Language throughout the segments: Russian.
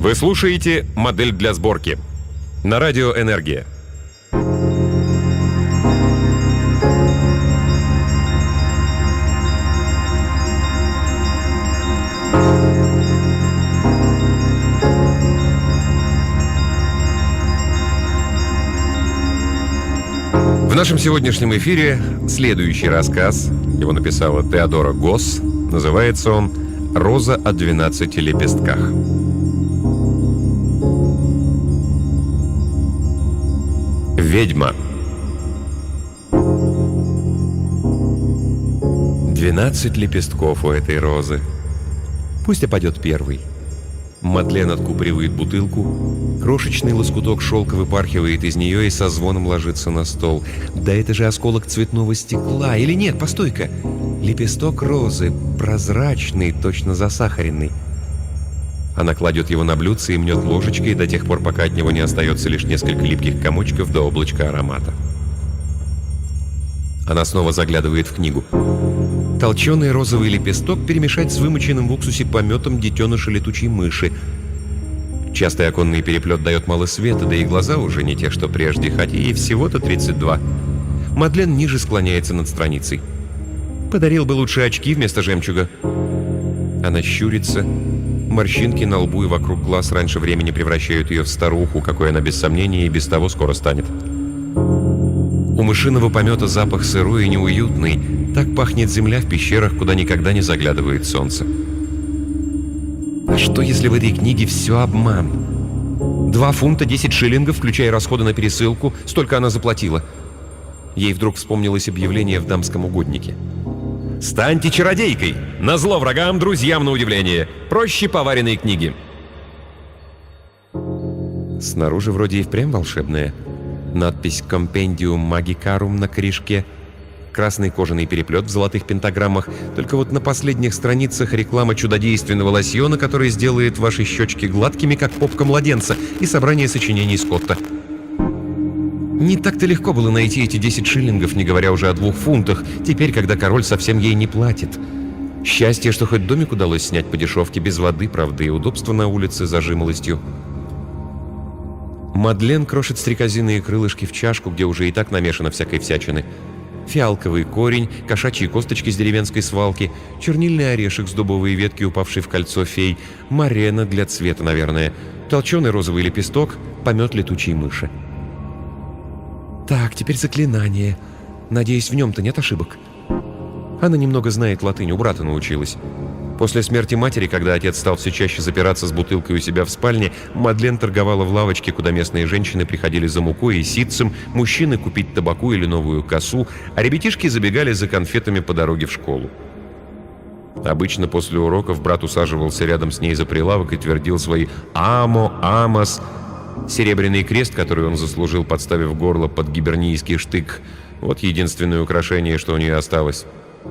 Вы слушаете «Модель для сборки» на радио «Энергия». В нашем сегодняшнем эфире следующий рассказ. Его написала Теодора Госс. Называется он «Роза о 12 лепестках». Ведьма. 12 лепестков у этой розы. Пусть опадет первый. Мадлен откупоривает бутылку. Крошечный лоскуток шелка выпархивает из нее и со звоном ложится на стол. Да это же осколок цветного стекла. Или нет, постой-ка. Лепесток розы, прозрачный, точно засахаренный. Она кладет его на блюдце и мнет ложечкой до тех пор, пока от него не остается лишь несколько липких комочков до облачка аромата. Она снова заглядывает в книгу. Толченый розовый лепесток перемешать с вымоченным в уксусе пометом детеныша летучей мыши. Частый оконный переплет дает мало света, да и глаза уже не те, что прежде, хотя ей всего-то 32. Мадлен ниже склоняется над страницей. Подарил бы лучше очки вместо жемчуга. Она щурится. Морщинки на лбу и вокруг глаз раньше времени превращают ее в старуху, какой она без сомнения и без того скоро станет. У мышиного помета запах сырой и неуютный. Так пахнет земля в пещерах, куда никогда не заглядывает солнце. А что, если в этой книге все обман? 2 фунта 10 шиллингов, включая расходы на пересылку, столько она заплатила. Ей вдруг вспомнилось объявление в дамском угоднике. «Станьте чародейкой! Назло врагам, друзьям на удивление! Проще поваренной книги!» Снаружи вроде и впрямь волшебная. Надпись «Compendium Magicarum» на корешке. Красный кожаный переплет в золотых пентаграммах. Только вот на последних страницах реклама чудодейственного лосьона, который сделает ваши щечки гладкими, как попка младенца, и собрание сочинений Скотта. Не так-то легко было найти эти 10 шиллингов, не говоря уже о 2 фунтах, теперь, когда король совсем ей не платит. Счастье, что хоть домик удалось снять по дешевке, без воды, правда, и удобство на улице за жимолостью. Мадлен крошит стрекозиные крылышки в чашку, где уже и так намешано всякой всячины. Фиалковый корень, кошачьи косточки с деревенской свалки, чернильный орешек с дубовой ветки, упавший в кольцо фей, морена для цвета, наверное, толченый розовый лепесток, помет летучей мыши. Так, теперь заклинание. Надеюсь, в нем-то нет ошибок. Она немного знает латынь, у брата научилась. После смерти матери, когда отец стал все чаще запираться с бутылкой у себя в спальне, Мадлен торговала в лавочке, куда местные женщины приходили за мукой и ситцем, мужчины купить табаку или новую косу, а ребятишки забегали за конфетами по дороге в школу. Обычно после уроков брат усаживался рядом с ней за прилавок и твердил свои «Амо», «Амос». Серебряный крест, который он заслужил, подставив горло под гибернийский штык, вот единственное украшение, что у нее осталось.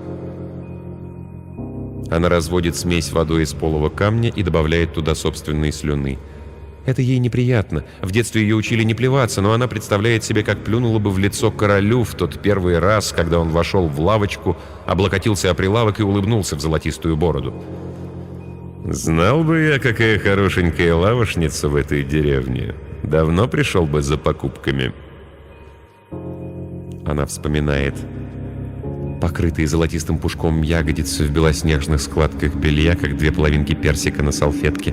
Она разводит смесь водой из полого камня и добавляет туда собственные слюны. Это ей неприятно. В детстве ее учили не плеваться, но она представляет себе, как плюнула бы в лицо королю в тот первый раз, когда он вошел в лавочку, облокотился о прилавок и улыбнулся в золотистую бороду. «Знал бы я, какая хорошенькая лавошница в этой деревне. Давно пришел бы за покупками». Она вспоминает покрытые золотистым пушком ягодицы в белоснежных складках белья, как 2 половинки персика на салфетке.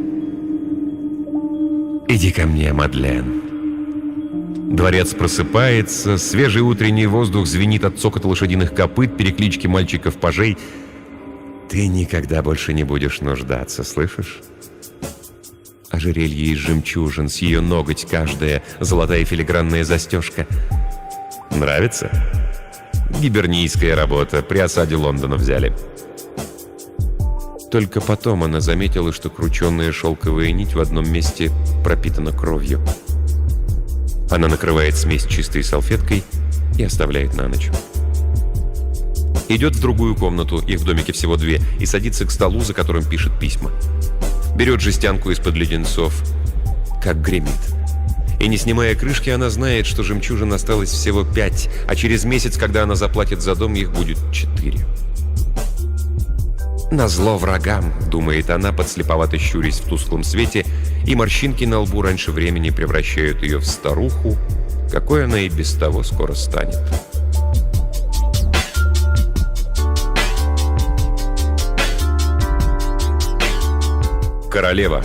«Иди ко мне, Мадлен». Дворец просыпается, свежий утренний воздух звенит от цокота лошадиных копыт, переклички мальчиков-пажей. «Ты никогда больше не будешь нуждаться, слышишь?» Ожерелье из жемчужин, с ее ноготь каждая, золотая филигранная застежка. Нравится? Гибернийская работа, при осаде Лондона взяли. Только потом она заметила, что крученная шелковая нить в одном месте пропитана кровью. Она накрывает смесь чистой салфеткой и оставляет на ночь. Идет в другую комнату, их в домике всего 2, и садится к столу, за которым пишет письма. Берет жестянку из-под леденцов. Как гремит. И не снимая крышки, она знает, что жемчужин осталось всего 5, а через месяц, когда она заплатит за дом, их будет 4. «Назло врагам», — думает она, подслеповато щурясь в тусклом свете, и морщинки на лбу раньше времени превращают ее в старуху, какой она и без того скоро станет. Королева.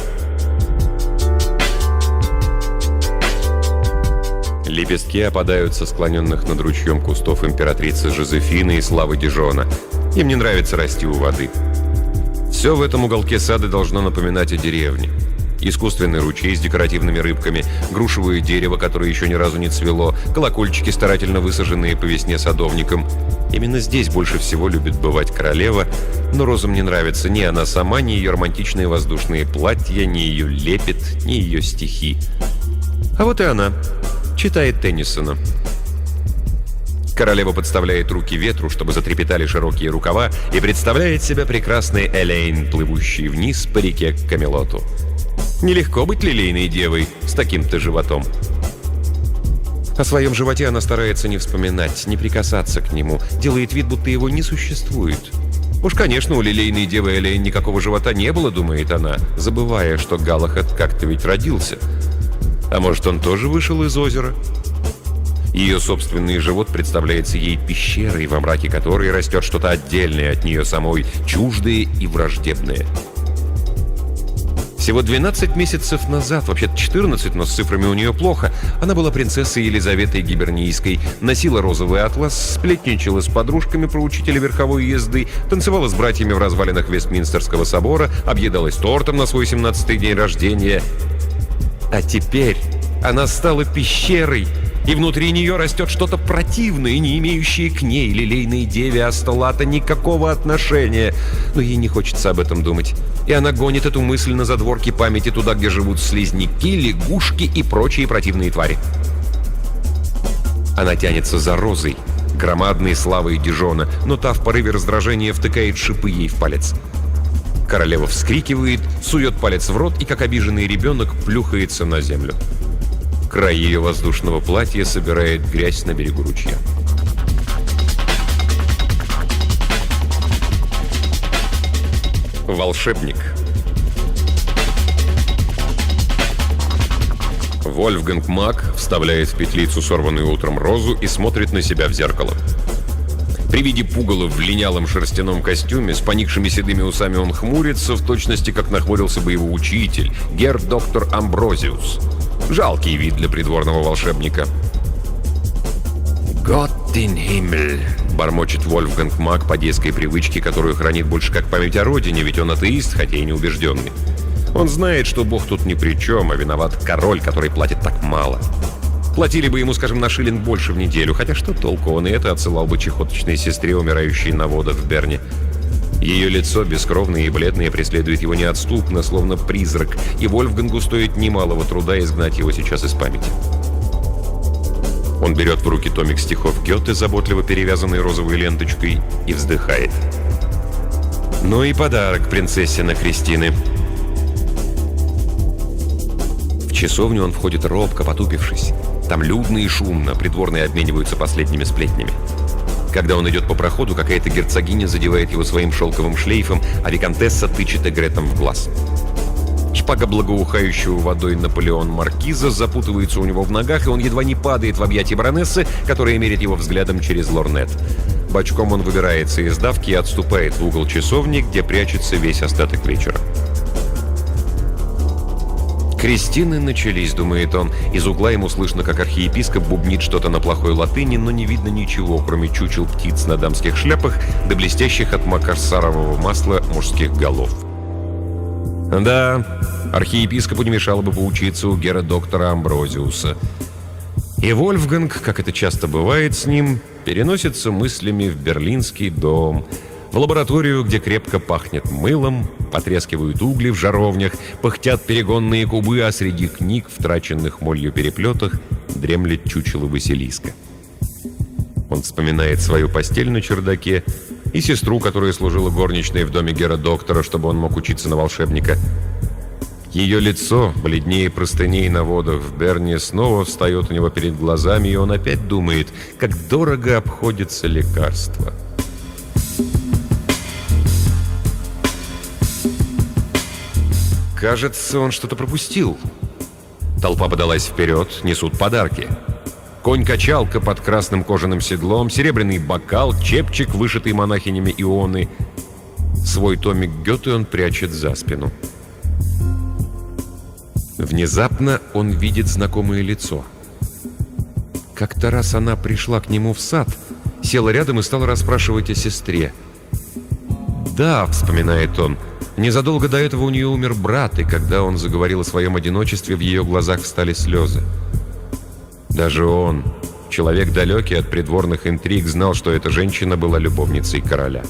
Лепестки опадают со склоненных над ручьем кустов императрицы Жозефины и Славы Дижона. Им не нравится расти у воды. Все в этом уголке сада должно напоминать о деревне. Искусственный ручей с декоративными рыбками, грушевое дерево, которое еще ни разу не цвело, колокольчики, старательно высаженные по весне садовником. Именно здесь больше всего любит бывать королева, но розам не нравится ни она сама, ни ее романтичные воздушные платья, ни ее лепет, ни ее стихи. А вот и она. Читает Теннисона. Королева подставляет руки ветру, чтобы затрепетали широкие рукава, и представляет себя прекрасной Элейн, плывущей вниз по реке к Камелоту. Нелегко быть лилейной девой с таким-то животом. О своем животе она старается не вспоминать, не прикасаться к нему, делает вид, будто его не существует. Уж, конечно, у лилейной девы Элейн никакого живота не было, думает она, забывая, что Галахад как-то ведь родился. А может, он тоже вышел из озера? Ее собственный живот представляется ей пещерой, во мраке которой растет что-то отдельное от нее самой, чуждое и враждебное. Всего 12 месяцев назад, вообще-то 14, но с цифрами у нее плохо, она была принцессой Елизаветой Гибернийской, носила розовый атлас, сплетничала с подружками про учителя верховой езды, танцевала с братьями в развалинах Вестминстерского собора, объедалась тортом на свой 17-й день рождения. А теперь она стала пещерой, и внутри нее растет что-то противное, не имеющее к ней, лилейной деве Астолата, никакого отношения. Но ей не хочется об этом думать. И она гонит эту мысль на задворки памяти туда, где живут слизняки, лягушки и прочие противные твари. Она тянется за розой, громадной Славой Дижона, но та в порыве раздражения втыкает шипы ей в палец. Королева вскрикивает, сует палец в рот и, как обиженный ребенок, плюхается на землю. Край ее воздушного платья собирает грязь на берегу ручья. Волшебник. Вольфганг Мак вставляет в петлицу сорванную утром розу и смотрит на себя в зеркало. При виде пугала в линялом шерстяном костюме с поникшими седыми усами он хмурится, в точности как нахмурился бы его учитель, герр-доктор Амброзиус. Жалкий вид для придворного волшебника. «Гott in Himmel», — бормочет Вольфганг Мак по детской привычке, которую хранит больше как память о родине, ведь он атеист, хотя и неубежденный. Он знает, что Бог тут ни при чем, а виноват король, который платит так мало. Платили бы ему, скажем, на шиллинг больше в неделю, хотя что толку, он и это отсылал бы чехоточной сестре, умирающей на водах в Берне. Ее лицо, бескровное и бледное, преследует его неотступно, словно призрак, и Вольфгангу стоит немалого труда изгнать его сейчас из памяти. Он берет в руки томик стихов Гёте, заботливо перевязанный розовой ленточкой, и вздыхает. Ну и подарок принцессе на Христины. В часовню он входит робко, потупившись. Там людно и шумно, придворные обмениваются последними сплетнями. Когда он идет по проходу, какая-то герцогиня задевает его своим шелковым шлейфом, а виконтесса тычет эгретом в глаз. Шпага благоухающего водой Наполеон Маркиза запутывается у него в ногах, и он едва не падает в объятия баронессы, которая мерит его взглядом через лорнет. Бочком он выбирается из давки и отступает в угол часовни, где прячется весь остаток вечера. «Крестины начались», — думает он. Из угла ему слышно, как архиепископ бубнит что-то на плохой латыни, но не видно ничего, кроме чучел птиц на дамских шляпах да блестящих от макарсарового масла мужских голов. Да, архиепископу не мешало бы поучиться у гера-доктора Амброзиуса. И Вольфганг, как это часто бывает с ним, переносится мыслями в берлинский дом, в лабораторию, где крепко пахнет мылом, потрескивают угли в жаровнях, пыхтят перегонные кубы, а среди книг, втраченных молью переплетах, дремлет чучело Василиска. Он вспоминает свою постель на чердаке и сестру, которая служила горничной в доме гера-доктора, чтобы он мог учиться на волшебника. Ее лицо, бледнее простыней на водах в Берне, снова встает у него перед глазами, и он опять думает, как дорого обходится лекарство. Кажется, он что-то пропустил. Толпа подалась вперед, несут подарки. Конь-качалка под красным кожаным седлом, серебряный бокал, чепчик, вышитый монахинями Ионы. Свой томик Гёте он прячет за спину. Внезапно он видит знакомое лицо. Как-то раз она пришла к нему в сад, села рядом и стала расспрашивать о сестре. «Да», — вспоминает он, — «незадолго до этого у нее умер брат, и когда он заговорил о своем одиночестве, в ее глазах встали слезы». Даже он, человек далекий от придворных интриг, знал, что эта женщина была любовницей короля.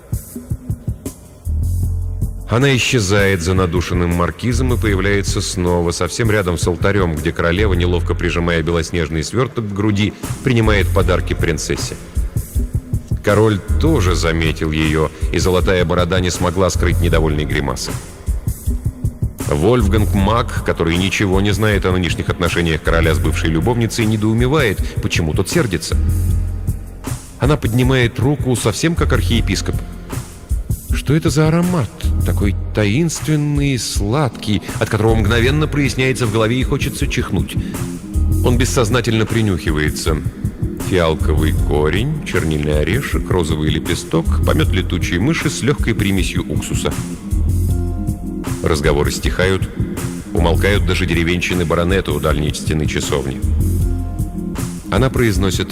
Она исчезает за надушенным маркизом и появляется снова, совсем рядом с алтарем, где королева, неловко прижимая белоснежный сверток к груди, принимает подарки принцессе. Король тоже заметил ее, и золотая борода не смогла скрыть недовольной гримасы. Вольфганг Мак, который ничего не знает о нынешних отношениях короля с бывшей любовницей, недоумевает, почему тот сердится. Она поднимает руку, совсем как архиепископ. Что это за аромат? Такой таинственный, сладкий, от которого мгновенно проясняется в голове и хочется чихнуть. Он бессознательно принюхивается. Фиалковый корень, чернильный орешек, розовый лепесток, помет летучей мыши с легкой примесью уксуса. Разговоры стихают, умолкают даже деревенщины баронета у дальней стены часовни. Она произносит: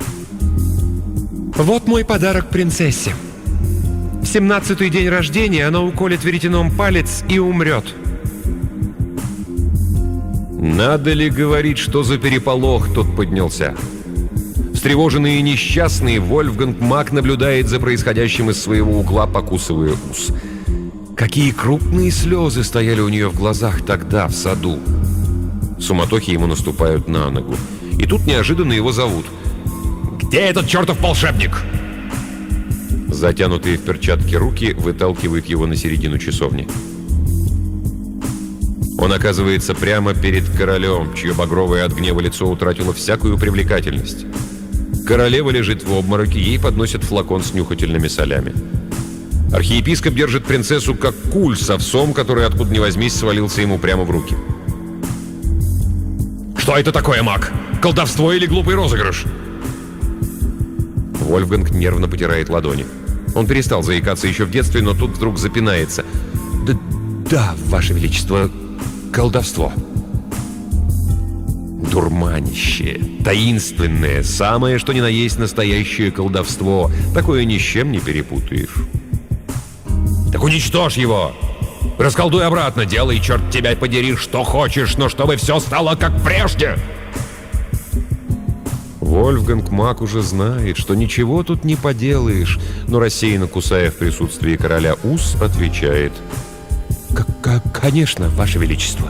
«Вот мой подарок принцессе. В 17-й день рождения она уколет веретеном палец и умрет». Надо ли говорить, что за переполох тот поднялся? Встревоженный и несчастный, Вольфганг Мак наблюдает за происходящим из своего угла, покусывая ус. Какие крупные слезы стояли у нее в глазах тогда, в саду. Суматохи ему наступают на ногу. И тут неожиданно его зовут. «Где этот чертов волшебник?» Затянутые в перчатки руки выталкивают его на середину часовни. Он оказывается прямо перед королем, чье багровое от гнева лицо утратило всякую привлекательность. Королева лежит в обмороке, ей подносят флакон с нюхательными солями. Архиепископ держит принцессу как куль с овсом, который откуда ни возьмись свалился ему прямо в руки. «Что это такое, маг? Колдовство или глупый розыгрыш?» Вольфганг нервно потирает ладони. Он перестал заикаться еще в детстве, но тут вдруг запинается. «Да, Ваше Величество, колдовство». Дурманище, таинственное, самое что ни на есть настоящее колдовство. Такое ни с чем не перепутаешь. «Так уничтожь его! Расколдуй обратно, делай, черт тебя подери, что хочешь, но чтобы все стало как прежде!» Вольфганг Мак уже знает, что ничего тут не поделаешь, но рассеянно кусая в присутствии короля ус, отвечает: «Конечно, Ваше Величество».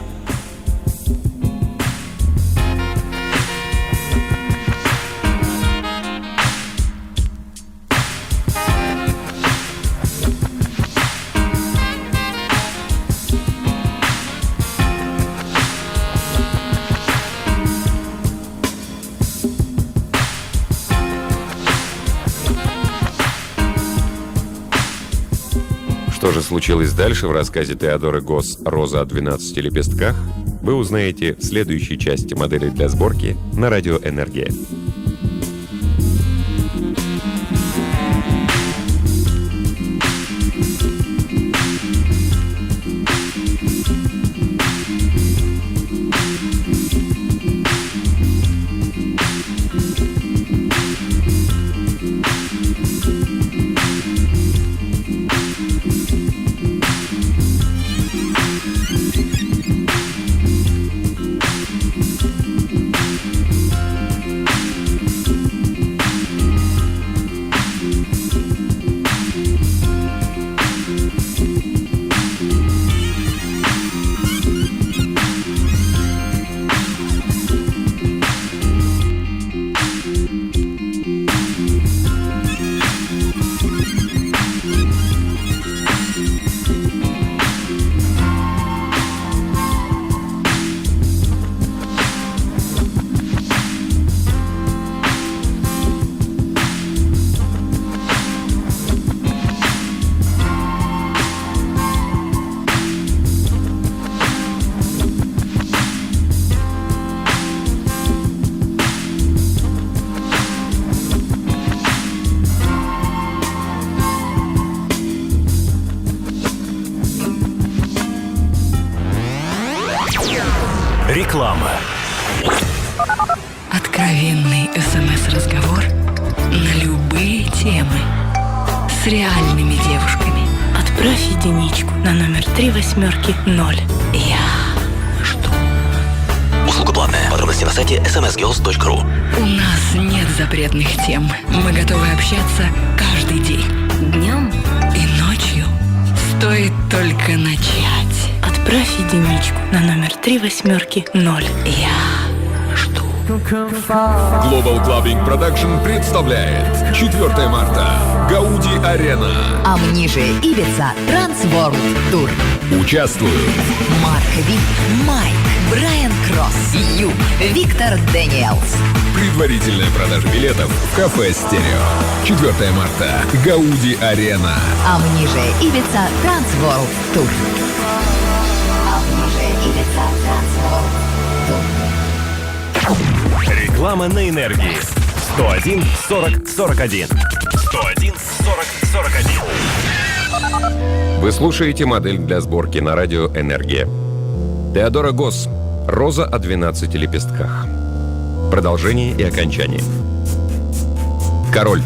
Что же случилось дальше в рассказе Теодоры Госс «Роза о 12 лепестках», вы узнаете в следующей части «Модели для сборки» на радио «Энергия». Реклама. Откровенный СМС-разговор на любые темы с реальными девушками. Отправь единичку на номер 380. Я жду. Услуга платная. Подробности на сайте smsgirls.ru. У нас нет запретных тем. Мы готовы общаться каждый день. Днем и ночью. Стоит только начать. Отправь единичку на номер 380. Я жду. Global Clubbing Production представляет 4 марта. Гауди Арена. А ниже Ибица Трансворлд Тур. Участвуют Марк Вик, Майк, Брайан Кросс, Ю, Виктор Дэниелс. предварительная продажа билетов в кафе «Стерео». 4 марта. Гауди Арена. А ниже Ибица Трансворлд Тур. А ниже Ибица Трансворлд Тур. Реклама на энергии. 101 40 41. 101 40 41. Вы слушаете модель для сборки на радио «Энергия». Теодора Госс. «Роза о 12 лепестках». Продолжение и окончание. Король.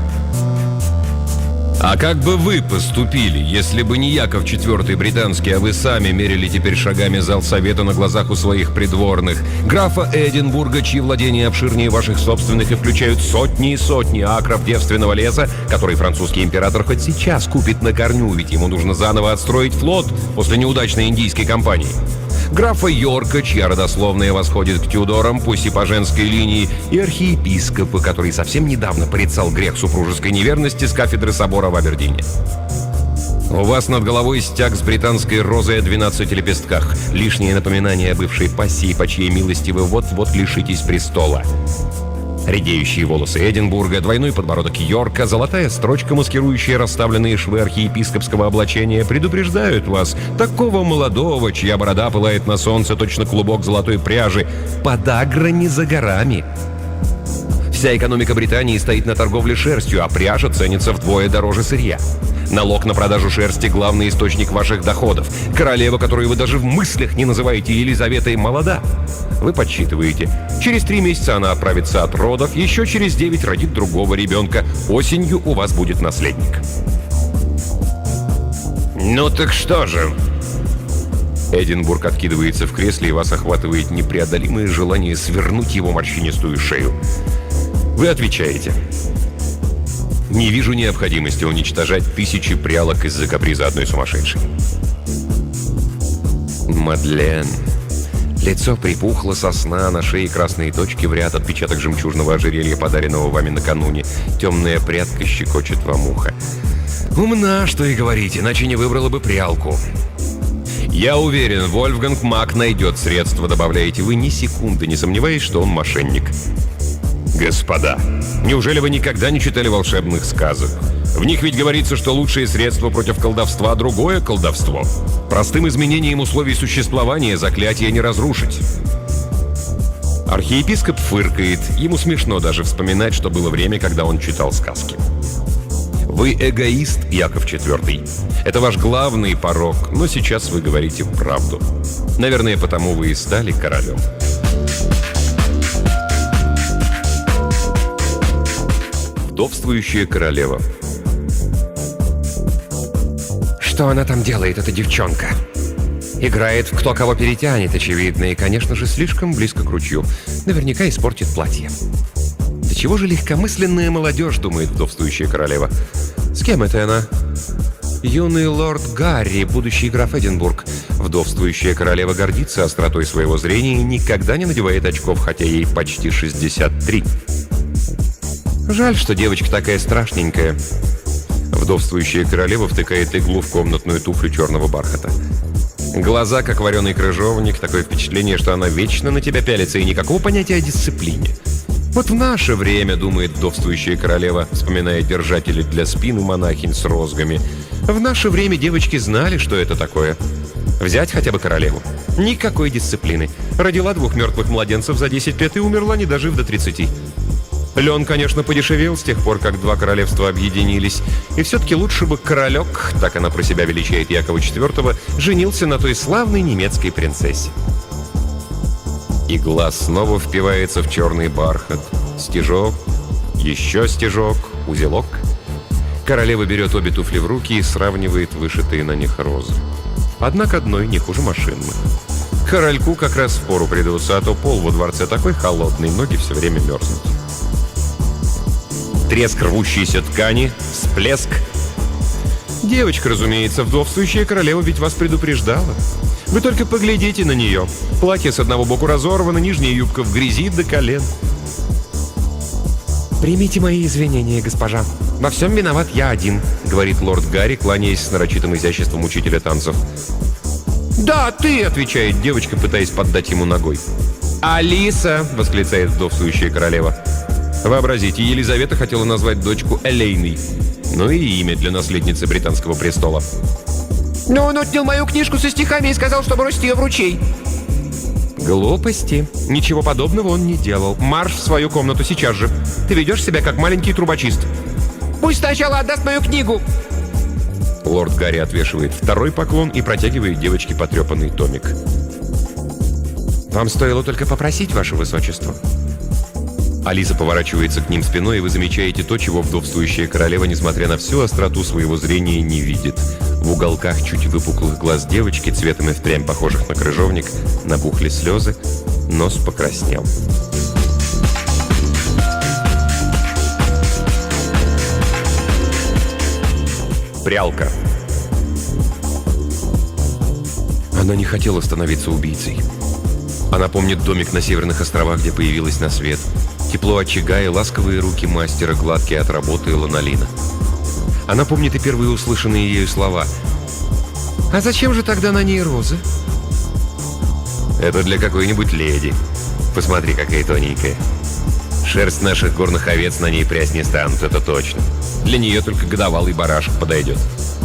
А как бы вы поступили, если бы не Яков IV британский, а вы сами мерили теперь шагами зал совета на глазах у своих придворных, графа Эдинбурга, чьи владения обширнее ваших собственных и включают сотни и сотни акров девственного леса, который французский император хоть сейчас купит на корню, ведь ему нужно заново отстроить флот после неудачной индийской кампании. Графа Йорка, чья родословная восходит к Тюдорам, пусть и по женской линии, и архиепископа, который совсем недавно порицал грех супружеской неверности с кафедры собора в Абердине. У вас над головой стяг с британской розой о 12 лепестках. Лишнее напоминание о бывшей пассии, по чьей милости вы вот-вот лишитесь престола. Редеющие волосы Эдинбурга, двойной подбородок Йорка, золотая строчка, маскирующая расставленные швы архиепископского облачения, предупреждают вас, такого молодого, чья борода пылает на солнце, точно клубок золотой пряжи, подагра не за горами. Вся экономика Британии стоит на торговле шерстью, а пряжа ценится вдвое дороже сырья. Налог на продажу шерсти – главный источник ваших доходов. Королева, которую вы даже в мыслях не называете Елизаветой, молода. Вы подсчитываете. Через 3 месяца она отправится от родов, еще через 9 родит другого ребенка. Осенью у вас будет наследник. Ну так что же? Эдинбург откидывается в кресле, и вас охватывает непреодолимое желание свернуть его морщинистую шею. Вы отвечаете: не вижу необходимости уничтожать тысячи прялок из-за каприза одной сумасшедшей. Мадлен. Лицо припухло со сна, на шее красные точки в ряд, отпечаток жемчужного ожерелья, подаренного вами накануне. Темная прядка щекочет вам ухо. Умна, что и говорить, иначе не выбрала бы прялку. Я уверен, Вольфганг Мак найдет средства, добавляете вы, ни секунды не сомневаясь, что он мошенник. Господа, неужели вы никогда не читали волшебных сказок? В них ведь говорится, что лучшее средство против колдовства – другое колдовство. Простым изменением условий существования заклятие не разрушить. Архиепископ фыркает. Ему смешно даже вспоминать, что было время, когда он читал сказки. Вы эгоист, Яков IV. Это ваш главный порок, но сейчас вы говорите правду. Наверное, потому вы и стали королем. Вдовствующая королева. Что она там делает, эта девчонка? Играет в кто кого перетянет, очевидно, и, конечно же, слишком близко к ручью. Наверняка испортит платье. Да чего же легкомысленная молодежь, думает вдовствующая королева. С кем это она? Юный лорд Гарри, будущий граф Эдинбург. Вдовствующая королева гордится остротой своего зрения и никогда не надевает очков, хотя ей почти 63. Жаль, что девочка такая страшненькая. Вдовствующая королева втыкает иглу в комнатную туфлю черного бархата. Глаза, как вареный крыжовник, такое впечатление, что она вечно на тебя пялится, и никакого понятия о дисциплине. Вот в наше время, думает вдовствующая королева, вспоминая держатели для спин у монахинь с розгами, в наше время девочки знали, что это такое. Взять хотя бы королеву. Никакой дисциплины. Родила 2 мертвых младенцев за 10 лет и умерла, не дожив до 30. Лен, конечно, подешевел с тех пор, как 2 королевства объединились. И все-таки лучше бы королек, так она про себя величает Якова IV, женился на той славной немецкой принцессе. И глаз снова впивается в черный бархат. Стежок, еще стежок, узелок. Королева берет обе туфли в руки и сравнивает вышитые на них розы. Однако одной не хуже машинных. Корольку как раз впору придутся, а то пол во дворце такой холодный, ноги все время мерзнут. Треск рвущейся ткани, всплеск. Девочка, разумеется, вдовствующая королева ведь вас предупреждала. Вы только поглядите на нее. Платье с одного боку разорвано, нижняя юбка в грязи до колен. «Примите мои извинения, госпожа. Во всем виноват я один», — говорит лорд Гарри, кланяясь с нарочитым изяществом учителя танцев. «Да, ты», — отвечает девочка, пытаясь поддать ему ногой. «Алиса!» — восклицает вдовствующая королева. Вообразите, Елизавета хотела назвать дочку Элейной. Ну и имя для наследницы британского престола. Но он отнял мою книжку со стихами и сказал, что бросит ее в ручей. Глупости. Ничего подобного он не делал. Марш в свою комнату сейчас же. Ты ведешь себя как маленький трубочист. Пусть сначала отдаст мою книгу. Лорд Гарри отвешивает второй поклон и протягивает девочке потрепанный томик. «Вам стоило только попросить, ваше высочество». Алиса поворачивается к ним спиной, и вы замечаете то, чего вдовствующая королева, несмотря на всю остроту своего зрения, не видит. В уголках чуть выпуклых глаз девочки, цветом и впрямь похожих на крыжовник, набухли слезы, нос покраснел. Прялка. Она не хотела становиться убийцей. Она помнит домик на Северных островах, где появилась на свет. Тепло очага и ласковые руки мастера, гладкие от работы и ланолина. Она помнит и первые услышанные ею слова. «А зачем же тогда на ней розы?» «Это для какой-нибудь леди. Посмотри, какая тоненькая. Шерсть наших горных овец на ней прясть не станут, это точно. Для нее только годовалый барашек подойдет».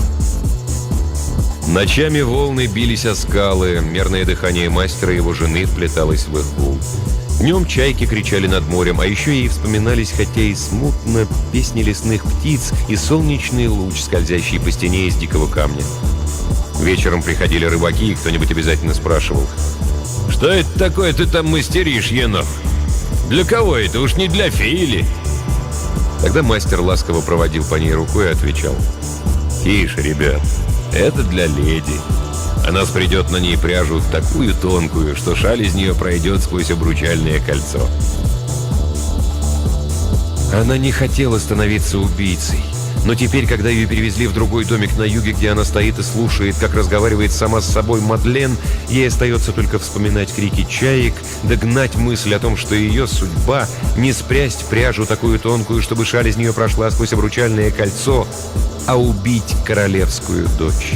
Ночами волны бились о скалы, мерное дыхание мастера и его жены вплеталось в их гул. Днем чайки кричали над морем, а еще ей вспоминались, хотя и смутно, песни лесных птиц и солнечный луч, скользящий по стене из дикого камня. Вечером приходили рыбаки, и кто-нибудь обязательно спрашивал: «Что это такое ты там мастеришь, енох? Для кого это? Уж не для феи ли?» Тогда мастер ласково проводил по ней рукой и отвечал: «Тише, ребят, это для леди. Она спрядет на ней пряжу такую тонкую, что шаль из нее пройдет сквозь обручальное кольцо». Она не хотела становиться убийцей. Но теперь, когда ее перевезли в другой домик на юге, где она стоит и слушает, как разговаривает сама с собой Мадлен, ей остается только вспоминать крики чаек, догнать мысль о том, что ее судьба — не спрясть пряжу такую тонкую, чтобы шаль из нее прошла сквозь обручальное кольцо, а убить королевскую дочь.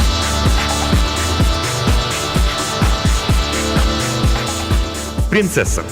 Принцесса.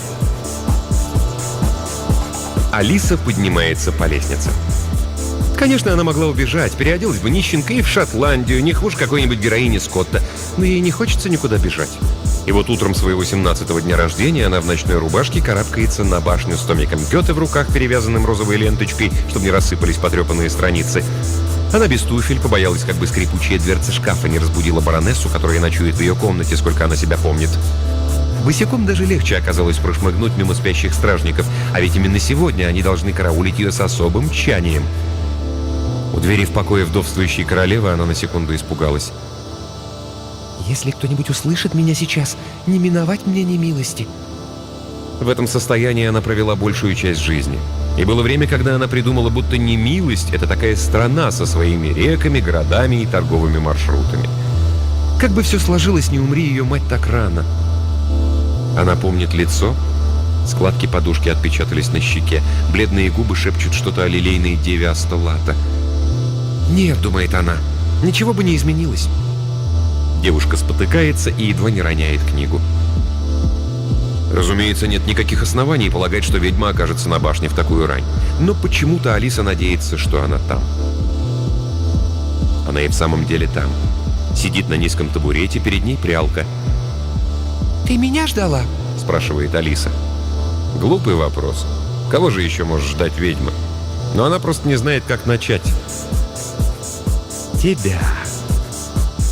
Алиса поднимается по лестнице. Конечно, она могла убежать, переоделась бы нищенкой и в Шотландию, не хуже какой-нибудь героини Скотта, но ей не хочется никуда бежать. И вот утром своего 17-го дня рождения она в ночной рубашке карабкается на башню с томиком Гёте в руках, перевязанным розовой ленточкой, чтобы не рассыпались потрепанные страницы. Она без туфель, побоялась, как бы скрипучая дверца шкафа не разбудила баронессу, которая ночует в ее комнате, сколько она себя помнит. Босиком даже легче оказалось прошмыгнуть мимо спящих стражников, а ведь именно сегодня они должны караулить ее с особым тщанием. У двери в покое вдовствующей королевы она на секунду испугалась. «Если кто-нибудь услышит меня сейчас, не миновать мне немилости». В этом состоянии она провела большую часть жизни. И было время, когда она придумала, будто немилость — это такая страна со своими реками, городами и торговыми маршрутами. Как бы все сложилось, не умри ее мать так рано. Она помнит лицо. Складки подушки отпечатались на щеке. Бледные губы шепчут что-то о лилейной деве Астолата. «Нет», — думает она, — «ничего бы не изменилось». Девушка спотыкается и едва не роняет книгу. Разумеется, нет никаких оснований полагать, что ведьма окажется на башне в такую рань. Но почему-то Алиса надеется, что она там. Она и в самом деле там. Сидит на низком табурете, перед ней прялка. «Ты меня ждала?» — спрашивает Алиса. Глупый вопрос. Кого же еще может ждать ведьма? Но она просто не знает, как начать. «Тебя».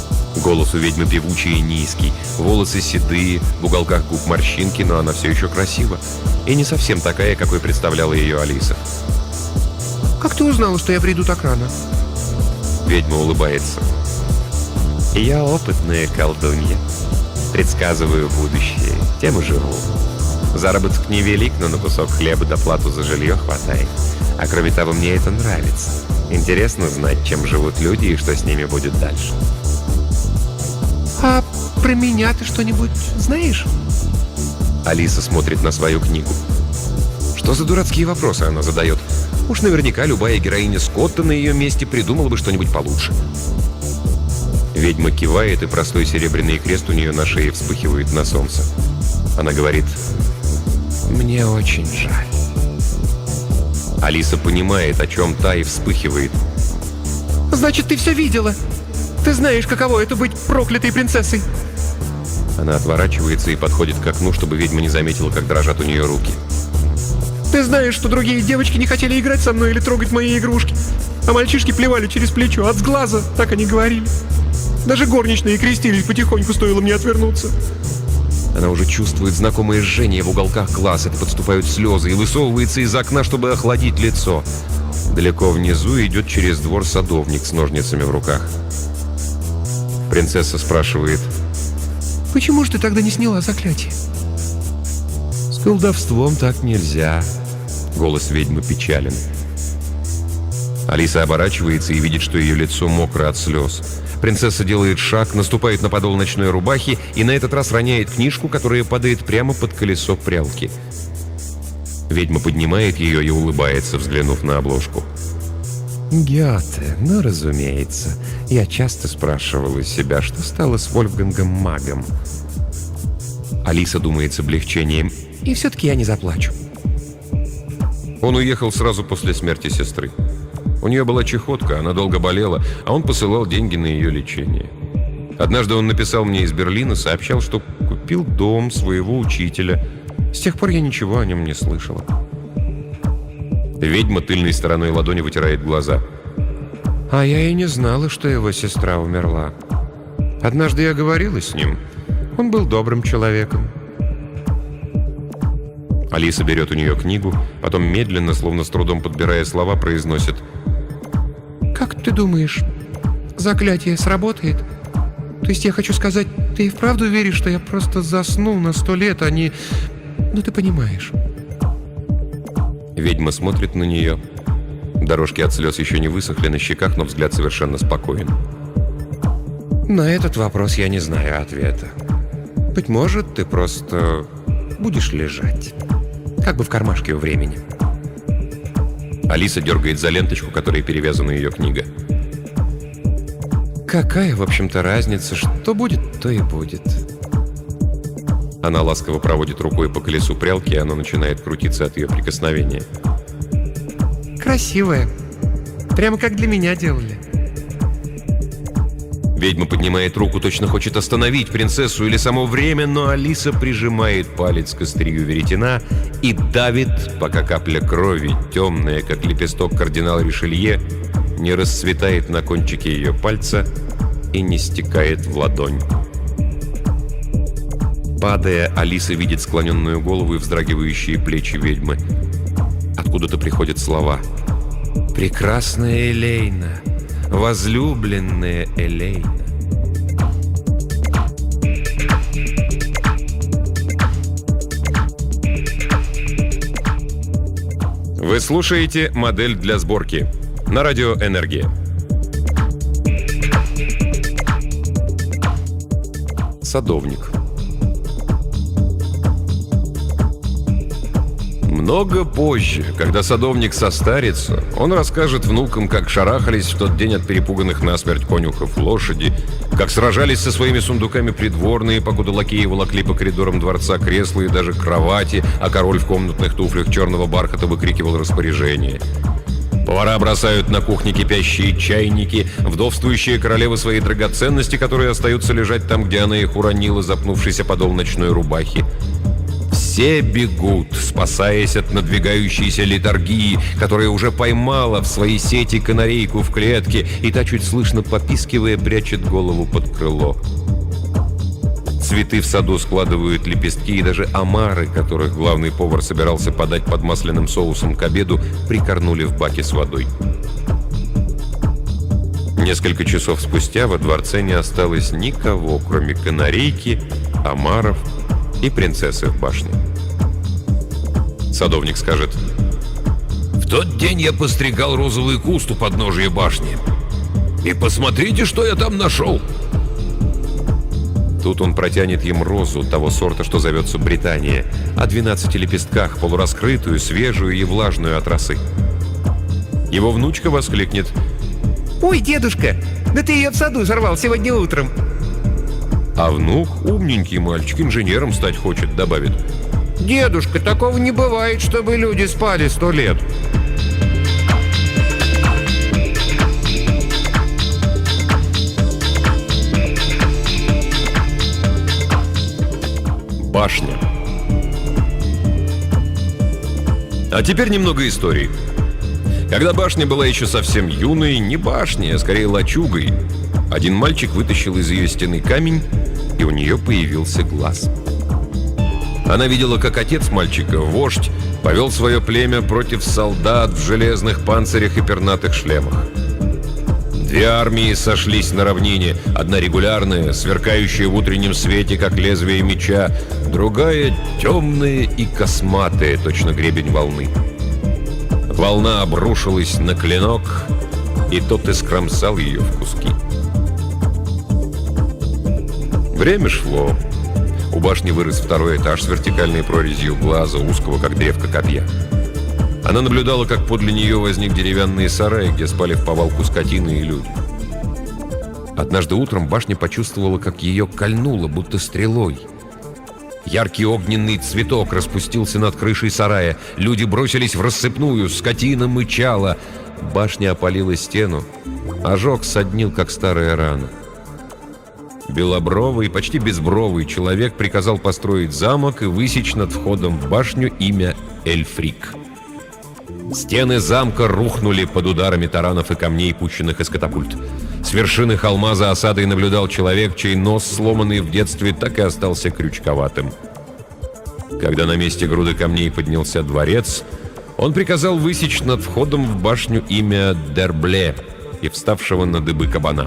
Голос у ведьмы певучий и низкий, волосы седые, в уголках губ морщинки, но она все еще красива. И не совсем такая, какой представляла ее Алиса. Как ты узнала, что я приду так рано? Ведьма улыбается. Я опытная колдунья. Предсказываю будущее, тем и живу. Заработок невелик, но на кусок хлеба да плату за жилье хватает. А кроме того, мне это нравится. Интересно знать, чем живут люди и что с ними будет дальше. А про меня ты что-нибудь знаешь? Алиса смотрит на свою книгу. Что за дурацкие вопросы она задает? Уж наверняка любая героиня Скотта на ее месте придумала бы что-нибудь получше. Ведьма кивает, и простой серебряный крест у нее на шее вспыхивает на солнце. Она говорит: «Мне очень жаль». Алиса понимает, о чем та, и вспыхивает. Значит, ты все видела. Ты знаешь, каково это быть проклятой принцессой. Она отворачивается и подходит к окну, чтобы ведьма не заметила, как дрожат у нее руки. Ты знаешь, что другие девочки не хотели играть со мной или трогать мои игрушки. А мальчишки плевали через плечо, от сглаза, так они говорили. Даже горничные крестились потихоньку, стоило мне отвернуться. Она уже чувствует знакомое жжение в уголках глаз, это подступают слезы, и высовывается из окна, чтобы охладить лицо. Далеко внизу идет через двор садовник с ножницами в руках. Принцесса спрашивает: Почему же ты тогда не сняла заклятие? «С колдовством так нельзя». Голос ведьмы печален. Алиса оборачивается и видит, что ее лицо мокро от слез. Принцесса делает шаг, наступает на подол ночной рубахи и на этот раз роняет книжку, которая падает прямо под колесо прялки. Ведьма поднимает ее и улыбается, взглянув на обложку. «Гёте, ну, разумеется. Я часто спрашивала себя, что стало с Вольфгангом Магом». Алиса думает с облегчением: «И все-таки я не заплачу». Он уехал сразу после смерти сестры. У нее была чехотка, она долго болела, а он посылал деньги на ее лечение. Однажды он написал мне из Берлина, сообщал, что купил дом своего учителя. С тех пор я ничего о нем не слышала. Ведьма тыльной стороной ладони вытирает глаза. А я и не знала, что его сестра умерла. Однажды я говорила с ним. Он был добрым человеком. Алиса берет у нее книгу, потом медленно, словно с трудом подбирая слова, произносит: «Как ты думаешь, заклятие сработает? То есть я хочу сказать, ты и вправду веришь, что я просто заснул на 100 лет, а не... Ну, ты понимаешь». Ведьма смотрит на нее. Дорожки от слез еще не высохли на щеках, но взгляд совершенно спокоен. «На этот вопрос я не знаю ответа. Быть может, ты просто будешь лежать. Как бы в кармашке у времени». Алиса дергает за ленточку, которой перевязана ее книга. «Какая, в общем-то, разница? Что будет, то и будет». Она ласково проводит рукой по колесу прялки, и оно начинает крутиться от ее прикосновения. «Красивая. Прямо как для меня делали». Ведьма поднимает руку, точно хочет остановить принцессу или само время, но Алиса прижимает палец к острию веретена и давит, пока капля крови, темная, как лепесток кардинала Ришелье, не расцветает на кончике ее пальца и не стекает в ладонь. Падая, Алиса видит склоненную голову и вздрагивающие плечи ведьмы. Откуда-то приходят слова: «Прекрасная Элейна! Возлюбленная Элейна!» Вы слушаете «Модель для сборки» на радио «Энергия». Садовник. Много позже, когда садовник состарится, он расскажет внукам, как шарахались в тот день от перепуганных насмерть конюхов лошади, как сражались со своими сундуками придворные, покуда лакеи волокли по коридорам дворца кресла и даже кровати, а король в комнатных туфлях черного бархата выкрикивал распоряжение. Повара бросают на кухне кипящие чайники, вдовствующая королева свои драгоценности, которые остаются лежать там, где она их уронила, запнувшись о подол ночной рубахи. Все бегут, спасаясь от надвигающейся литургии, которая уже поймала в свои сети канарейку в клетке, и та, чуть слышно попискивая, прячет голову под крыло. Цветы в саду складывают лепестки, и даже омары, которых главный повар собирался подать под масляным соусом к обеду, прикорнули в баке с водой. Несколько часов спустя во дворце не осталось никого, кроме канарейки, омаров и принцессы в башне. Садовник скажет: «В тот день я постригал розовый куст у подножия башни. И посмотрите, что я там нашел!» Тут он протянет им розу того сорта, что зовется Британия, о 12 лепестках, полураскрытую, свежую и влажную от росы. Его внучка воскликнет: «Ой, дедушка, да ты ее в саду сорвал сегодня утром!» А внук, умненький мальчик, инженером стать хочет, добавит: «Дедушка, такого не бывает, чтобы люди спали 100 лет!» Башня. А теперь немного истории. Когда башня была еще совсем юной, не башней, а скорее лачугой, один мальчик вытащил из ее стены камень, и у нее появился глаз. Она видела, как отец мальчика, вождь, повел свое племя против солдат в железных панцирях и пернатых шлемах. Две армии сошлись на равнине. Одна регулярная, сверкающая в утреннем свете, как лезвие меча, другая темная и косматая, точно гребень волны. Волна обрушилась на клинок, и тот искромсал ее в куски. Время шло. У башни вырос второй этаж с вертикальной прорезью глаза, узкого, как древко копья. Она наблюдала, как подле нее возник деревянный сарай, где спали вповалку скотина и люди. Однажды утром башня почувствовала, как ее кольнуло, будто стрелой. Яркий огненный цветок распустился над крышей сарая. Люди бросились в рассыпную, скотина мычала. Башня опалила стену. Ожог соднил, как старая рана. Белобровый, почти безбровый человек приказал построить замок и высечь над входом в башню имя Эльфрик. Стены замка рухнули под ударами таранов и камней, пущенных из катапульт. С вершины холма за осадой наблюдал человек, чей нос, сломанный в детстве, так и остался крючковатым. Когда на месте груды камней поднялся дворец, он приказал высечь над входом в башню имя Дербле и вставшего на дыбы кабана.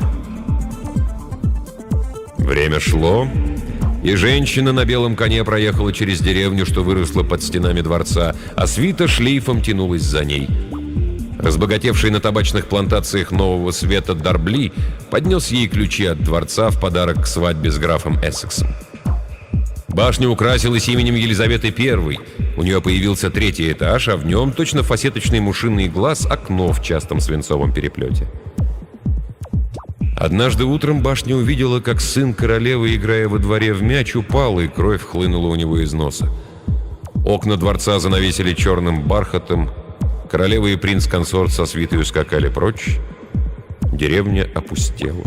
Время шло, и женщина на белом коне проехала через деревню, что выросла под стенами дворца, а свита шлейфом тянулась за ней. Разбогатевший на табачных плантациях Нового Света Дарбли поднес ей ключи от дворца в подарок к свадьбе с графом Эссексом. Башня украсилась именем Елизаветы I. У нее появился третий этаж, а в нем точно фасеточный мушиный глаз, окно в частом свинцовом переплете. Однажды утром башня увидела, как сын королевы, играя во дворе в мяч, упал, и кровь хлынула у него из носа. Окна дворца занавесили черным бархатом. Королева и принц-консорт со свитой ускакали прочь. Деревня опустела.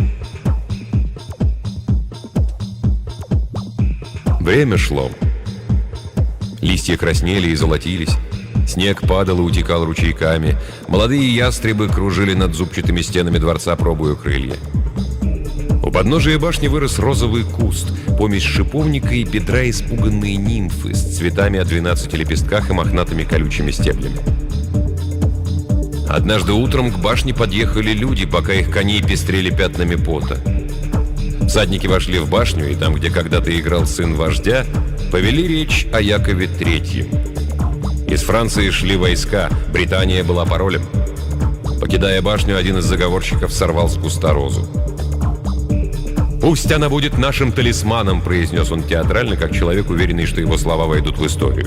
Время шло. Листья краснели и золотились. Снег падал и утекал ручейками. Молодые ястребы кружили над зубчатыми стенами дворца, пробуя крылья. У подножия башни вырос розовый куст, помесь шиповника и бедра испуганные нимфы с цветами о 12 лепестках и мохнатыми колючими стеблями. Однажды утром к башне подъехали люди, пока их коней пестрели пятнами пота. Всадники вошли в башню, и там, где когда-то играл сын вождя, повели речь о Якове III. Из Франции шли войска, Британия была паролем. Покидая башню, один из заговорщиков сорвал с куста розу. «Пусть она будет нашим талисманом», — произнес он театрально, как человек, уверенный, что его слова войдут в историю.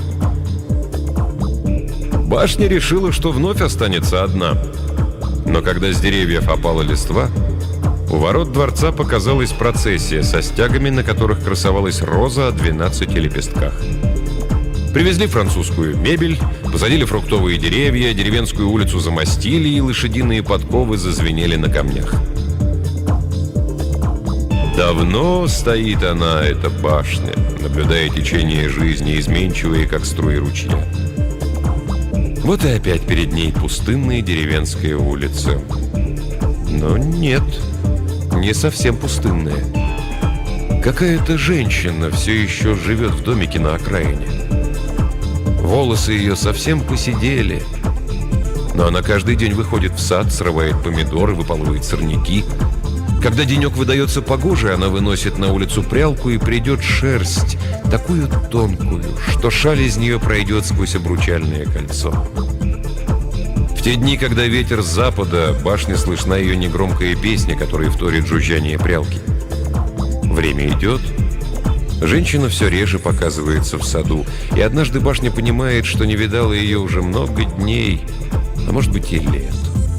Башня решила, что вновь останется одна. Но когда с деревьев опала листва, у ворот дворца показалась процессия со стягами, на которых красовалась роза о 12 лепестках. Привезли французскую мебель, посадили фруктовые деревья, деревенскую улицу замостили, и лошадиные подковы зазвенели на камнях. Давно стоит она, эта башня, наблюдая течение жизни, изменчивые, как струи ручья. Вот и опять перед ней пустынная деревенская улица. Но нет, не совсем пустынная. Какая-то женщина все еще живет в домике на окраине. Волосы ее совсем поседели, но она каждый день выходит в сад, срывает помидоры, выпалывает сорняки. Когда денек выдается погожий, она выносит на улицу прялку и придет шерсть, такую тонкую, что шаль из нее пройдет сквозь обручальное кольцо. В те дни, когда ветер с запада, башне слышна ее негромкая песня, которая вторит жужжание прялки. Время идет, женщина все реже показывается в саду, и однажды башня понимает, что не видала ее уже много дней, а может быть и лет.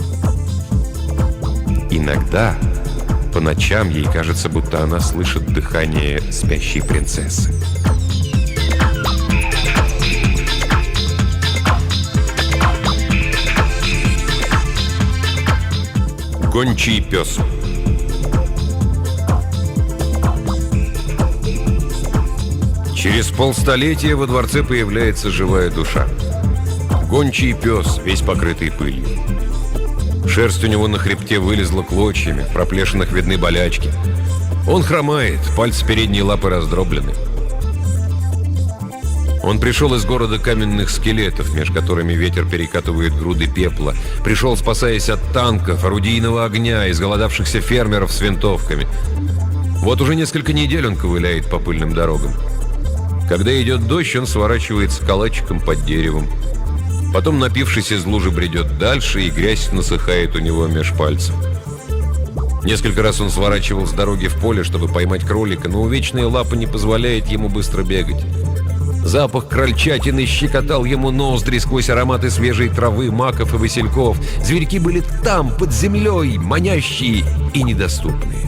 Иногда по ночам ей кажется, будто она слышит дыхание спящей принцессы. Гончий пес. Через полстолетия во дворце появляется живая душа. Гончий пес, весь покрытый пылью. Шерсть у него на хребте вылезла клочьями, в проплешинах видны болячки. Он хромает, пальцы передней лапы раздроблены. Он пришел из города каменных скелетов, меж которыми ветер перекатывает груды пепла. Пришел, спасаясь от танков, орудийного огня, изголодавшихся фермеров с винтовками. Вот уже несколько недель он ковыляет по пыльным дорогам. Когда идет дождь, он сворачивается калачиком под деревом. Потом, напившись из лужи, бредет дальше, и грязь насыхает у него меж пальцев. Несколько раз он сворачивал с дороги в поле, чтобы поймать кролика, но увечная лапа не позволяет ему быстро бегать. Запах крольчатины щекотал ему ноздри сквозь ароматы свежей травы, маков и васильков. Зверьки были там, под землей, манящие и недоступные.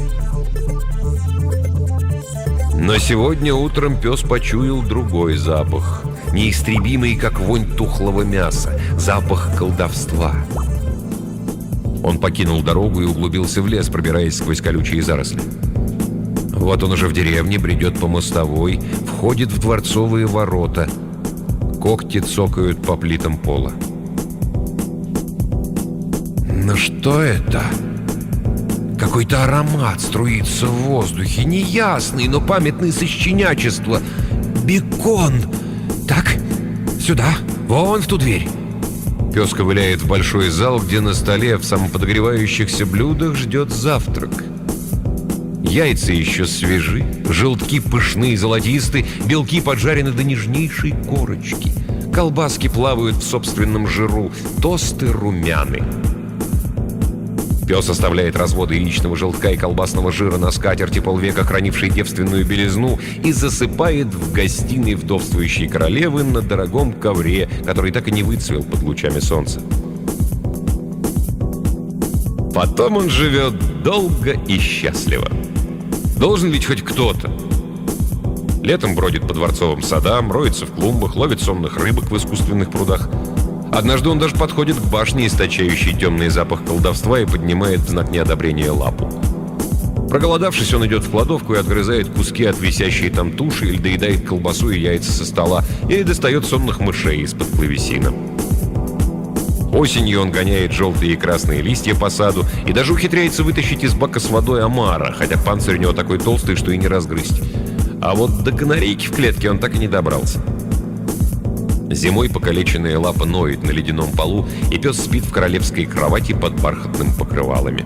Но сегодня утром пес почуял другой запах, неистребимый, как вонь тухлого мяса, запах колдовства. Он покинул дорогу и углубился в лес, пробираясь сквозь колючие заросли. Вот он уже в деревне, бредет по мостовой, входит в дворцовые ворота. Когти цокают по плитам пола. Но что это? Какой-то аромат струится в воздухе, неясный, но памятный со щенячества. Бекон! Так, сюда, вон в ту дверь. Пес ковыляет в большой зал, где на столе в самоподогревающихся блюдах ждет завтрак. Яйца еще свежи, желтки пышные, золотистые, белки поджарены до нежнейшей корочки. Колбаски плавают в собственном жиру, тосты румяны. Пес оставляет разводы яичного желтка и колбасного жира на скатерти, полвека хранившей девственную белизну, и засыпает в гостиной вдовствующей королевы на дорогом ковре, который так и не выцвел под лучами солнца. Потом он живет долго и счастливо. Должен ведь хоть кто-то. Летом бродит по дворцовым садам, роется в клумбах, ловит сонных рыбок в искусственных прудах. Однажды он даже подходит к башне, источающей темный запах колдовства, и поднимает в знак неодобрения лапу. Проголодавшись, он идет в кладовку и отгрызает куски от висящей там туши, или доедает колбасу и яйца со стола, или достает сонных мышей из-под клавесина. Осенью он гоняет желтые и красные листья по саду и даже ухитряется вытащить из бака с водой омара, хотя панцирь у него такой толстый, что и не разгрызть. А вот до канарейки в клетке он так и не добрался. Зимой покалеченная лапа ноет на ледяном полу, и пес спит в королевской кровати под бархатным покрывалами.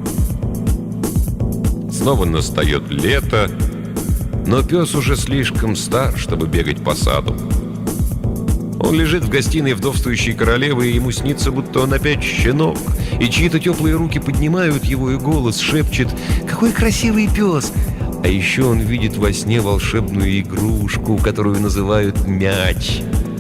Снова настает лето, но пес уже слишком стар, чтобы бегать по саду. Он лежит в гостиной вдовствующей королевы, и ему снится, будто он опять щенок, и чьи-то теплые руки поднимают его, и голос шепчет: «Какой красивый пес!» А еще он видит во сне волшебную игрушку, которую называют мяч.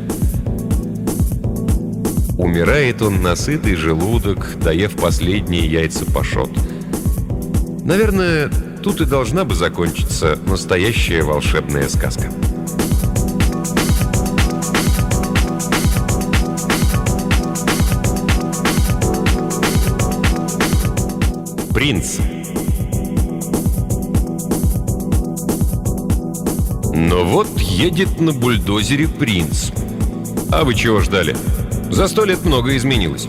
Умирает он на сытый желудок, доев последние яйца пашот. Наверное, тут и должна бы закончиться настоящая волшебная сказка. Принц. Но вот едет на бульдозере принц. А вы чего ждали? За 100 лет многое изменилось.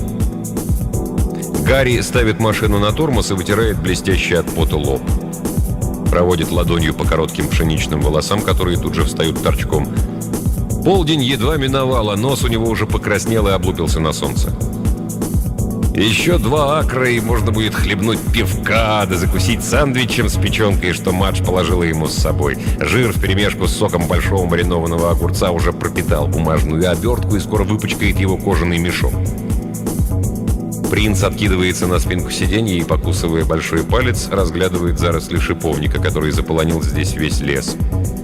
Гарри ставит машину на тормоз и вытирает блестящий от пота лоб. Проводит ладонью по коротким пшеничным волосам, которые тут же встают торчком. Полдень едва миновал, а нос у него уже покраснел и облупился на солнце. Еще 2 акра, и можно будет хлебнуть пивка, да закусить сэндвичем с печенкой, что Мадж положила ему с собой. Жир вперемешку с соком большого маринованного огурца уже пропитал бумажную обертку и скоро выпачкает его кожаный мешок. Принц откидывается на спинку сиденья и, покусывая большой палец, разглядывает заросли шиповника, который заполонил здесь весь лес.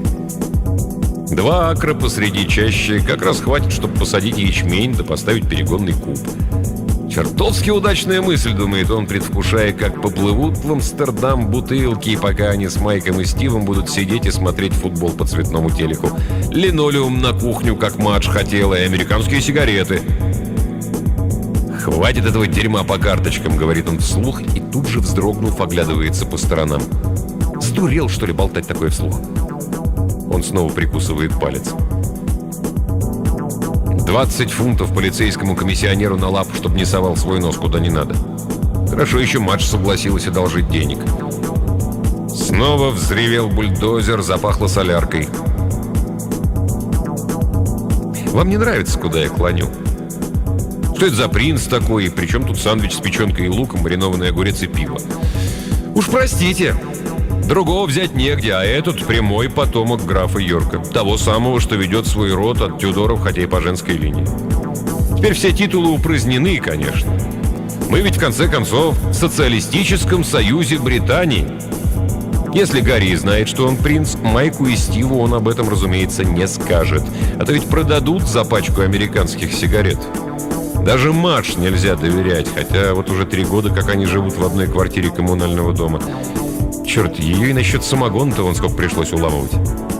2 акра посреди чащи как раз хватит, чтобы посадить ячмень да поставить перегонный куб. Чертовски удачная мысль, думает он, предвкушая, как поплывут в Амстердам бутылки, пока они с Майком и Стивом будут сидеть и смотреть футбол по цветному телеку. Линолеум на кухню, как Мадж хотела, и американские сигареты. «Хватит этого дерьма по карточкам», — говорит он вслух, и тут же, вздрогнув, оглядывается по сторонам. «Сдурел, что ли, болтать такое вслух?» Он снова прикусывает палец. 20 фунтов полицейскому комиссионеру на лапу, чтобы не совал свой нос куда не надо. Хорошо, еще Мадж согласилась одолжить денег. Снова взревел бульдозер, запахло соляркой. Вам не нравится, куда я клоню? Что это за принц такой? И причем тут сэндвич с печенкой и луком, маринованный огурец и пиво? Уж простите, другого взять негде, а этот прямой потомок графа Йорка. Того самого, что ведет свой род от Тюдоров, хотя и по женской линии. Теперь все титулы упразднены, конечно. Мы ведь, в конце концов, в социалистическом союзе Британии. Если Гарри и знает, что он принц, Майку и Стиву он об этом, разумеется, не скажет. А то ведь продадут за пачку американских сигарет. Даже Мадж нельзя доверять, хотя вот уже 3 года, как они живут в одной квартире коммунального дома. Черт, ее и насчет самогона-то вон сколько пришлось уламывать.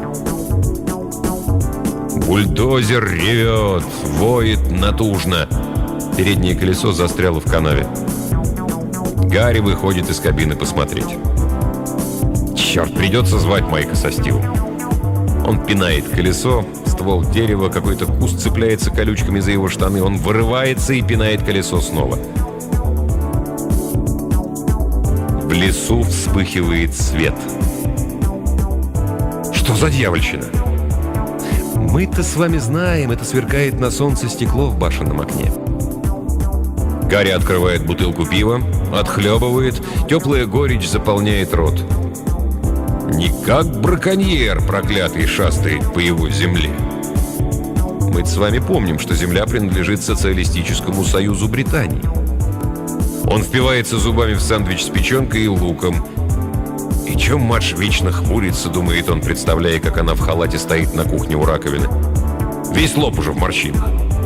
Бульдозер ревет, воет натужно. Переднее колесо застряло в канаве. Гарри выходит из кабины посмотреть. Черт, придется звать Майка со Стивом. Он пинает колесо, ствол дерева, какой-то куст цепляется колючками за его штаны. Он вырывается и пинает колесо снова. В лесу вспыхивает свет. Что за дьявольщина? Мы-то с вами знаем, это сверкает на солнце стекло в башенном окне. Гарри открывает бутылку пива, отхлебывает, теплая горечь заполняет рот. Не как браконьер проклятый шастает по его земле. Мы с вами помним, что земля принадлежит социалистическому союзу Британии. Он впивается зубами в сэндвич с печенкой и луком. И чем Мадж вечно хмурится, думает он, представляя, как она в халате стоит на кухне у раковины. Весь лоб уже в морщинах.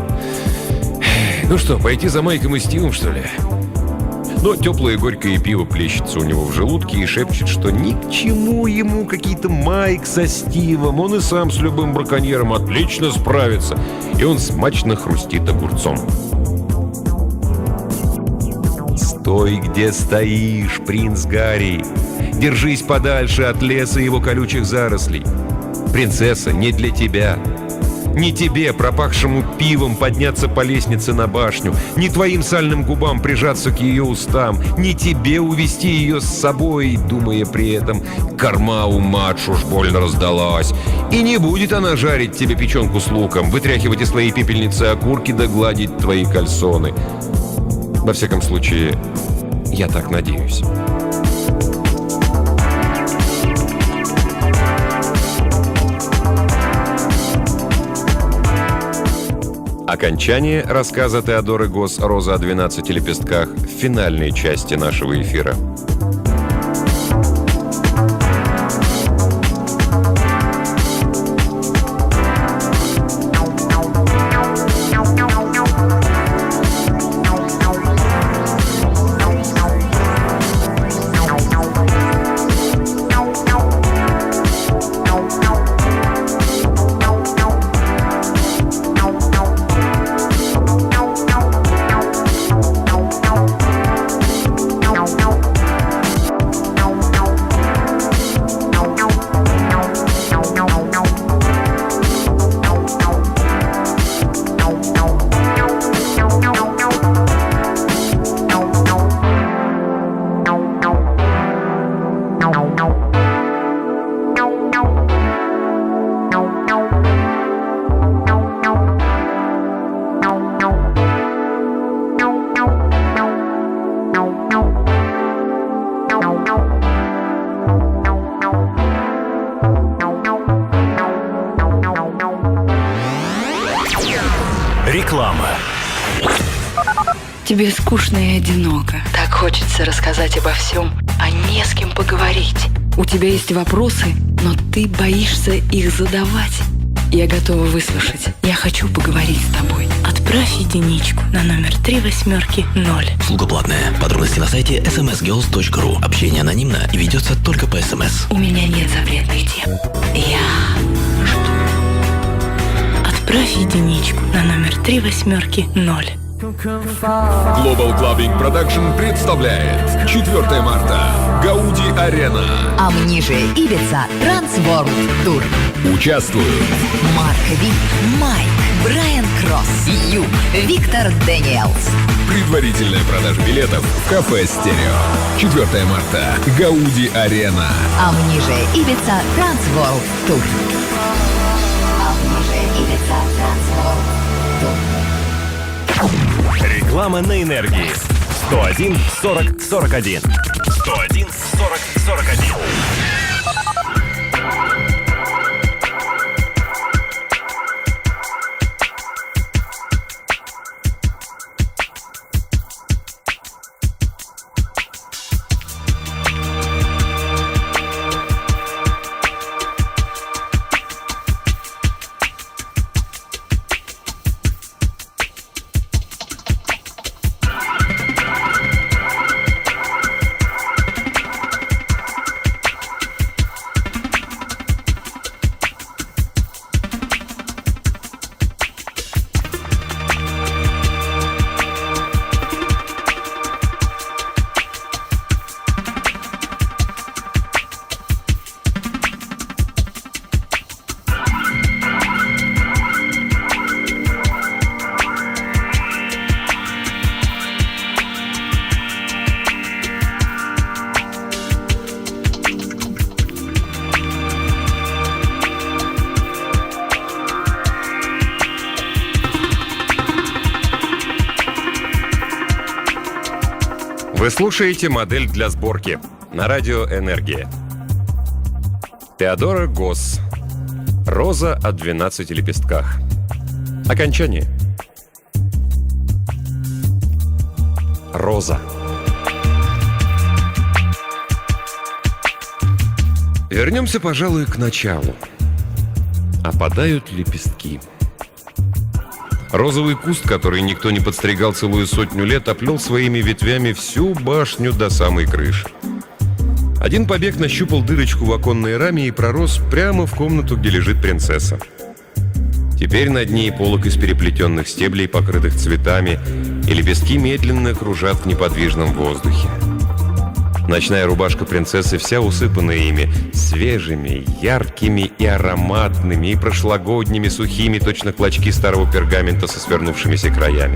Ну что, пойти за Майком и Стивом, что ли? Но теплое горькое пиво плещется у него в желудке и шепчет, что ни к чему ему какие-то Майк со Стивом. Он и сам с любым браконьером отлично справится. И он смачно хрустит огурцом. «Стой, где стоишь, принц Гарри! Держись подальше от леса и его колючих зарослей! Принцесса не для тебя! Не тебе, пропахшему пивом, подняться по лестнице на башню, не твоим сальным губам прижаться к ее устам, не тебе увести ее с собой, думая при этом, корма у Мадж уж больно раздалась. И не будет она жарить тебе печенку с луком, вытряхивать из твоей пепельницы окурки да гладить твои кальсоны. Во всяком случае, я так надеюсь». Окончание рассказа Теодоры Госс «Роза о 12 лепестках» в финальной части нашего эфира. Реклама. Тебе скучно и одиноко. Так хочется рассказать обо всем, а не с кем поговорить. У тебя есть вопросы, но ты боишься их задавать. Я готова выслушать. Я хочу поговорить с тобой. Отправь единичку на номер 3800. Услуга платная. Подробности на сайте smsgirls.ru. Общение анонимно и ведется только по СМС. У меня нет запретных тем. Я жду. Отправь единичку на номер 3800. Global Clubbing Production представляет 4 марта. Гауди Арена. А ниже Ибица Трансворлд Тур. Участвуют Марк Ви, Майк, Брайан Кросс, Ю, Виктор Дэниелс. предварительная продажа билетов в кафе «Стерео». 4 марта. Гауди Арена. А ниже Ибица Трансворлд Тур. А ниже Ибица Трансворлд Тур. Реклама на энергии. 101 40 41. 101 40 41. Вы слушаете «Модель для сборки» на радио «Энергия». Теодора Госс. «Роза о 12 лепестках». Окончание. Роза. Вернемся, пожалуй, к началу. Опадают лепестки. Розовый куст, который никто не подстригал целую 100 лет, оплел своими ветвями всю башню до самой крыши. Один побег нащупал дырочку в оконной раме и пророс прямо в комнату, где лежит принцесса. Теперь над ней полог из переплетенных стеблей, покрытых цветами, и лепестки медленно кружат в неподвижном воздухе. Ночная рубашка принцессы вся усыпана ими, свежими, яркими и ароматными, и прошлогодними, сухими, точно клочки старого пергамента со свернувшимися краями.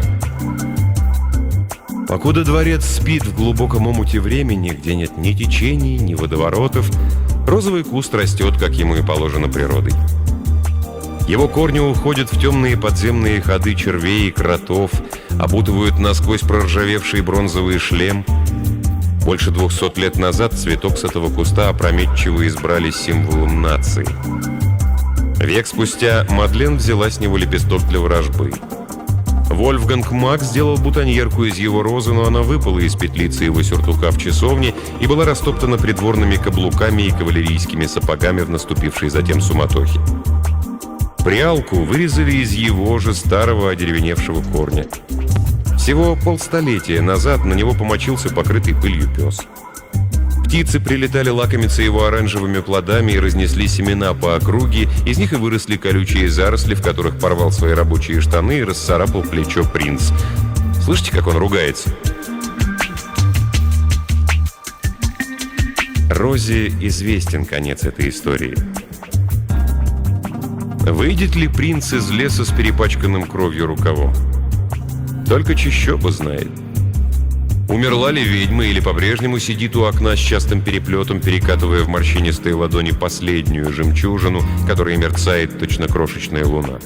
Покуда дворец спит в глубоком омуте времени, где нет ни течений, ни водоворотов, розовый куст растет, как ему и положено природой. Его корни уходят в темные подземные ходы червей и кротов, опутывают насквозь проржавевший бронзовый шлем. Больше 200 лет назад цветок с этого куста опрометчиво избрали символом нации. Век спустя Мадлен взяла с него лепесток для ворожбы. Вольфганг Мак сделал бутоньерку из его розы, но она выпала из петлицы его сюртука в часовне и была растоптана придворными каблуками и кавалерийскими сапогами в наступившей затем суматохе. Прялку вырезали из его же старого одеревеневшего корня. Всего полстолетия назад на него помочился покрытый пылью пес. Птицы прилетали лакомиться его оранжевыми плодами и разнесли семена по округе, из них и выросли колючие заросли, в которых порвал свои рабочие штаны и расцарапал плечо принц. Слышите, как он ругается? Розе известен конец этой истории. Выйдет ли принц из леса с перепачканным кровью рукавом? Только чащоба знает. Умерла ли ведьма или по-прежнему сидит у окна с частым переплетом, перекатывая в морщинистые ладони последнюю жемчужину, которая мерцает точно крошечная луна?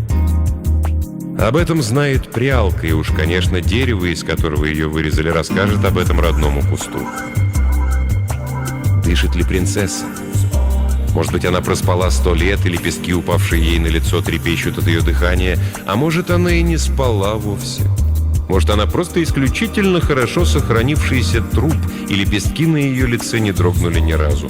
Об этом знает прялка, и уж, конечно, дерево, из которого ее вырезали, расскажет об этом родному кусту. Дышит ли принцесса? Может быть, она проспала 100 лет, и лепестки, упавшие ей на лицо, трепещут от ее дыхания. А может, она и не спала вовсе. Может, она просто исключительно хорошо сохранившийся труп, и лепестки на ее лице не дрогнули ни разу.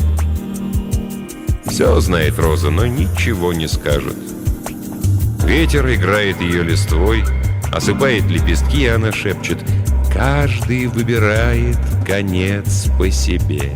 Все знает Роза, но ничего не скажет. Ветер играет ее листвой, осыпает лепестки, и она шепчет: «Каждый выбирает конец по себе».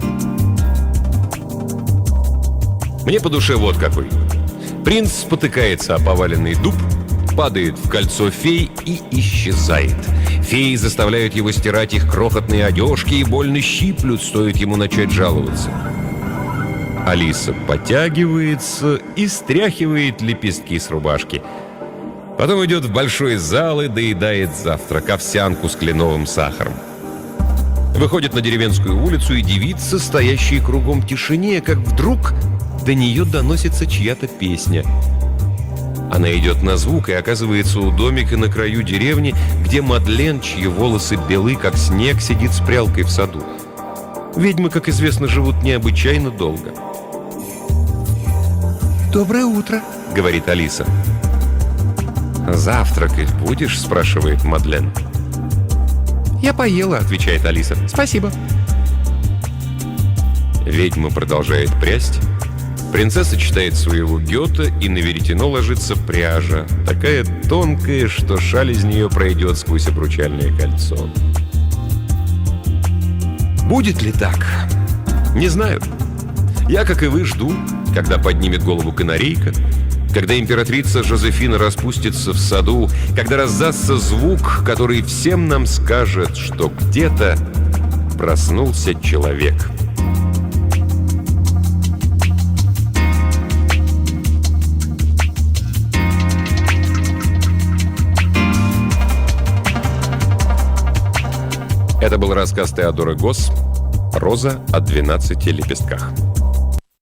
Мне по душе вот какой. Принц спотыкается о поваленный дуб, падает в кольцо фей и исчезает. Феи заставляют его стирать их крохотные одежки и больно щиплют, стоит ему начать жаловаться. Алиса потягивается и стряхивает лепестки с рубашки. Потом идет в большой зал и доедает завтрак, овсянку с кленовым сахаром. Выходит на деревенскую улицу и дивится, стоящей кругом тишине, как вдруг до нее доносится чья-то песня. Она идет на звук и оказывается у домика на краю деревни, где Мадлен, чьи волосы белы, как снег, сидит с прялкой в саду. Ведьмы, как известно, живут необычайно долго. «Доброе утро», — говорит Алиса. «Завтракать будешь?» — спрашивает Мадлен. «Я поела», — отвечает Алиса. «Спасибо». Ведьма продолжает прясть. Принцесса читает своего Гёте, и на веретено ложится пряжа, такая тонкая, что шаль из нее пройдет сквозь обручальное кольцо. Будет ли так? Не знаю. Я, как и вы, жду, когда поднимет голову канарейка, когда императрица Жозефина распустится в саду, когда раздастся звук, который всем нам скажет, что где-то проснулся человек. Это был рассказ Теодора Госс «Роза о 12 лепестках».